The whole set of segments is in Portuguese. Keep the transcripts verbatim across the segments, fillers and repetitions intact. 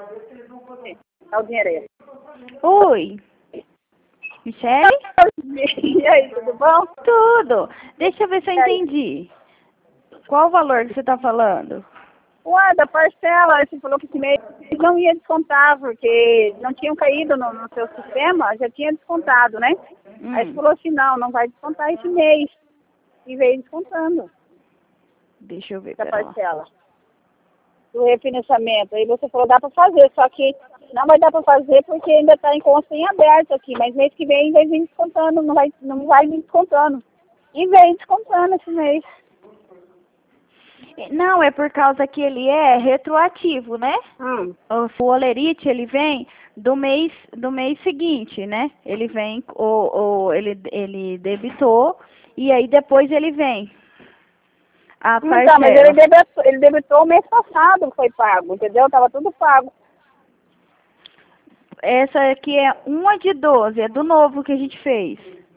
Dá o dinheiro aí. Oi. Michele? E aí, tudo bom? Tudo. Deixa eu ver se eu entendi. Qual o valor que você tá falando? Ué, da parcela, você falou que esse mês não ia descontar, porque não tinham caído no, no seu sistema, já tinha descontado, né? Hum. Aí você falou assim, não, não vai descontar esse mês. E veio descontando Deixa eu ver, essa pera lá. parcela do refinanciamento. Aí você falou, dá para fazer, só que não vai dar para fazer porque ainda está em conta em aberto aqui, mas mês que vem vai vir descontando, não vai, não vai vir descontando. E veio descontando esse mês. Não, é por causa que ele é retroativo, né? Hum. O olerite, ele vem do mês do mês seguinte, né? Ele vem, o, o, ele, ele debitou e aí depois ele vem a Então, parcela. mas ele debitou, ele debitou o mês passado, foi pago, entendeu? Tava tudo pago. Essa aqui é uma de doze, é do novo que a gente fez.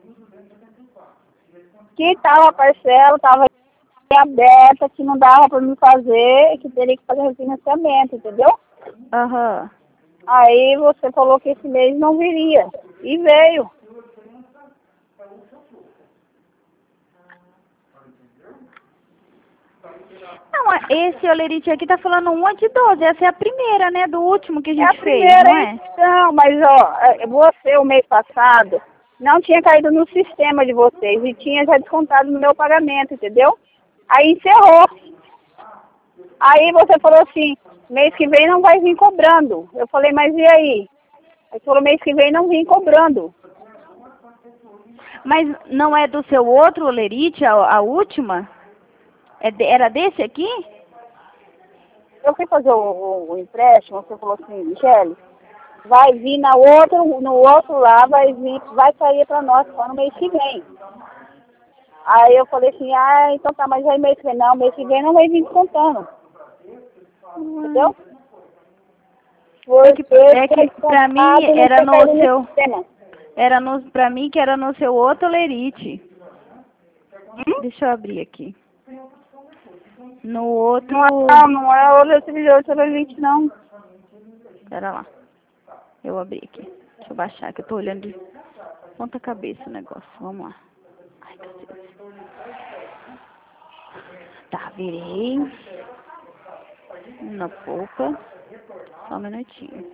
Que tava a parcela, tava aberta, que não dava para me fazer, que teria que fazer refinanciamento, entendeu? Aham. Uhum. Aí você falou que esse mês não viria. E veio. Não, esse olerite aqui tá falando uma de doze. Essa é a primeira, né? Do último que a É gente a fez, primeira não é? edição, mas ó, você o mês passado não tinha caído no sistema de vocês e tinha já descontado no meu pagamento, entendeu? Aí encerrou. Aí você falou assim, mês que vem não vai vir cobrando. Eu falei, mas e aí? Aí falou, mês que vem não vim cobrando. Mas não é do seu outro olerite, a, a última? É de, era desse aqui? Eu fui fazer o, o, o empréstimo, você falou assim, Michele, vai vir na outro, no outro lá, vai vir, vai sair para nós só no mês que vem. Aí eu falei assim, ah, então tá, mas aí mês que vem, não, mês que vem não vai vir descontando. Hum. Entendeu? É que, é que pra mim era no no seu... sistema. Era no, pra mim que era no seu outro olerite. Hum? Deixa eu abrir aqui. No outro... Não, não é outro olerite, não. Pera lá. Eu abri aqui. Deixa eu baixar, que eu tô olhando de ponta cabeça o negócio. Vamos lá. Ai, cacete. Tá, virei. Na polpa. Só um minutinho.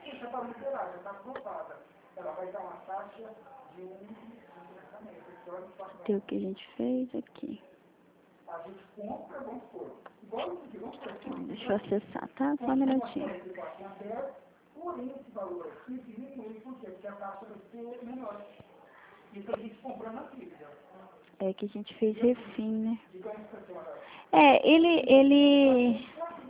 Tem o que a gente fez aqui. Deixa eu acessar, tá? Só um minutinho. É que a gente fez refim, né? É, ele, ele...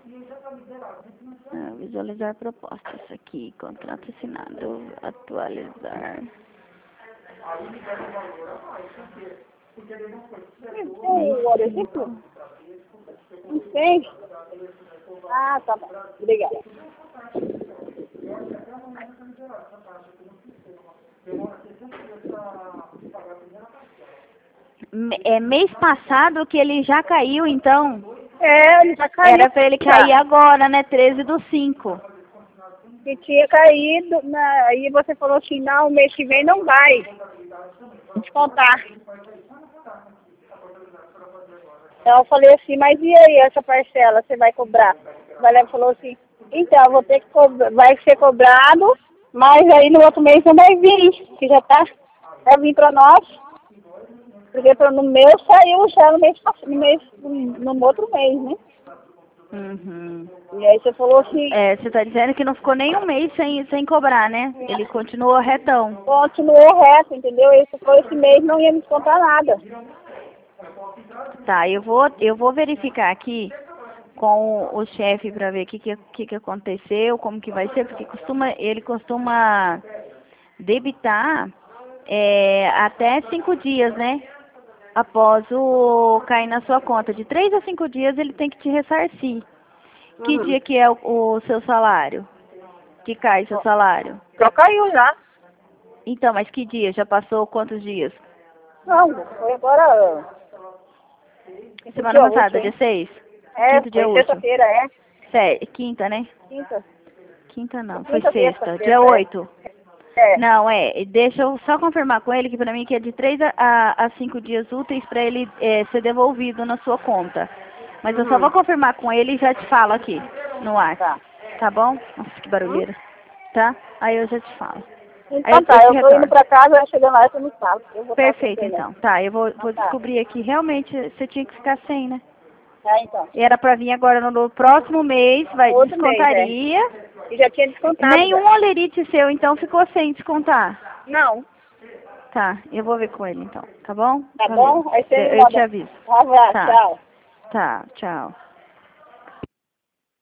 Ah, visualizar propostas aqui, contrato assinado, atualizar. O exemplo? Não sei. Ah, tá bom. Obrigada. É mês passado que ele já caiu, então. É, ele já caiu. Era pra ele cair já. agora, né? treze do cinco. Que tinha caído, na, aí você falou assim, não, o mês que vem não vai descontar. Então eu falei assim, mas e aí essa parcela, você vai cobrar? O Valério falou assim, então, eu vou ter que cobrar, vai ser cobrado, mas aí no outro mês não vai vir, que já tá, vai vir pra nós, porque no meu saiu já no mês, no, mês, no, no outro mês, né? Uhum. E aí você falou assim... É, você tá dizendo que não ficou nem um mês sem, sem cobrar, né? Ele continuou retão. Continuou reto, entendeu? Esse foi esse mês, não ia me descontar nada. Tá, eu vou, eu vou verificar aqui com o, o chefe para ver o que, que, que, que aconteceu, como que vai ser, porque costuma, ele costuma debitar é, até cinco dias, né? Após o cair na sua conta. De três a cinco dias ele tem que te ressarcir. Que Uhum. dia que é o, o seu salário? Que cai seu salário? Já caiu já. Então, mas que dia? Já passou quantos dias? Não, foi agora... Semana passada, dia seis? É, Quinto dia foi útil. sexta-feira, é. Sé, quinta, né? Quinta. quinta não, foi Quinta, sexta, sexta, dia é. oito. É. Não, é, deixa eu só confirmar com ele que pra mim que é de três a, a, a cinco dias úteis pra ele é, ser devolvido na sua conta. Mas eu só Uhum. vou confirmar com ele e já te falo aqui, no ar. Tá. Tá bom? Nossa, que barulheira. Tá? Aí eu já te falo. Aí Então eu, tá, eu te eu tô indo retorno. pra casa, chegando lá, você me fala. Eu vou estar Perfeito, sem internet. então. Tá, eu vou, vou Então tá. descobrir aqui. Realmente, você tinha que ficar sem, né? Tá, então. E era pra vir agora no, no próximo mês, vai, Outro mês, é. descontaria. E já tinha descontado. Nenhum Já. olerite seu, então, ficou sem descontar. Não. Tá, eu vou ver com ele, então. Tá bom? Tá Valeu. bom? Aí você Eu, me eu te manda. aviso. Um abraço, Tá. tchau. Tá, tchau.